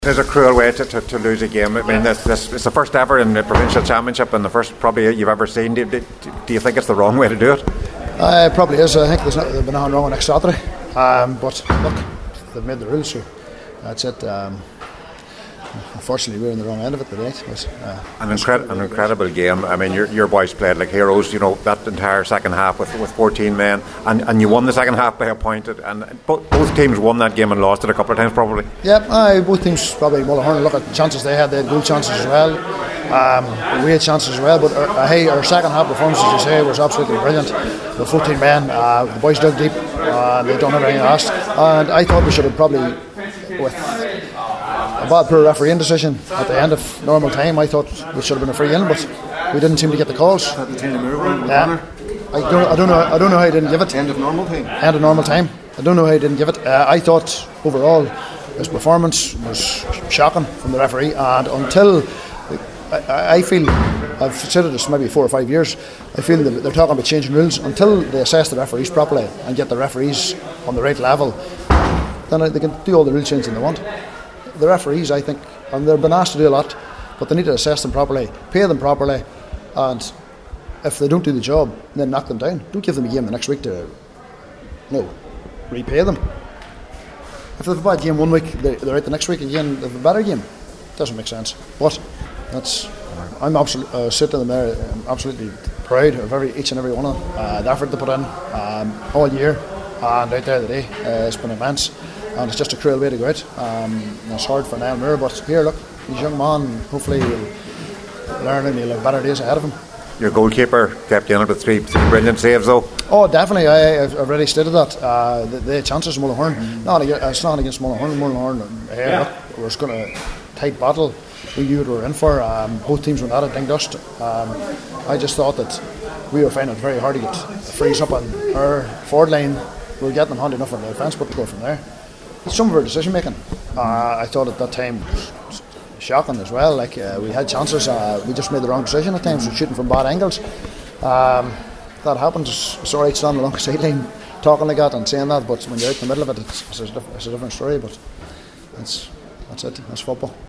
It's a cruel way to lose a game. I mean, it's the first ever in the provincial championship and the first probably you've ever seen. Do you think it's the wrong way to do it? It probably is. I think there's been nothing wrong next Saturday. But look, they've made the rules, so that's it. Unfortunately, we're in the wrong end of it today. An incredible game. I mean, your boys played like heroes. You know, that entire second half with 14 men, and you won the second half by a point. And both teams won that game and lost it a couple of times probably. Yeah, both teams probably. Mullahoran, look at the chances they had goal chances as well. We had chances as well, but our second half performance, as you say, was absolutely brilliant. The 14 men, the boys dug deep, they done everything they asked, and I thought we should have probably, with a bad poor refereeing decision at the end of normal time, I thought we should have been a free in, but we didn't seem to get the calls. Yeah. I don't know how he didn't give it. End of normal time. End of normal time. I don't know how he didn't give it. I thought overall his performance was shocking from the referee, and until I feel, I've said this maybe 4 or 5 years, I feel that they're talking about changing rules. Until they assess the referees properly and get the referees on the right level, then they can do all the rule changes they want. The referees, I think, and they've been asked to do a lot, but they need to assess them properly, pay them properly, and if they don't do the job, then knock them down. Don't give them a game the next week to repay them. If they've a bad game 1 week, they're out the next week again. They have a better game. Doesn't make sense. But I'm absolutely sitting there. I'm absolutely proud of each and every one of them. The effort they put in all year and out there today. It's been immense, and it's just a cruel way to go out. It's hard for Niall Moore, but here, look, he's a young man. Hopefully, he'll learn and he'll have better days ahead of him. Your goalkeeper kept you in it with three brilliant saves, though. Oh, definitely. I've already stated that. The chances of Mullahoran, it's not against Mullahoran. Look, it was going to tight battle. We knew what we were in for. Both teams went at it, ding dust. I just thought that we were finding it very hard to get frees up on our forward line. We were getting them handy enough on the defence, but to go from there. Some of our decision making, I thought at that time was shocking as well. Like we had chances, we just made the wrong decision at times. We're shooting from bad angles. That happens. It's alright standing along the sideline talking like that and saying that, but when you're out in the middle of it, it's a different story. But that's it. That's football.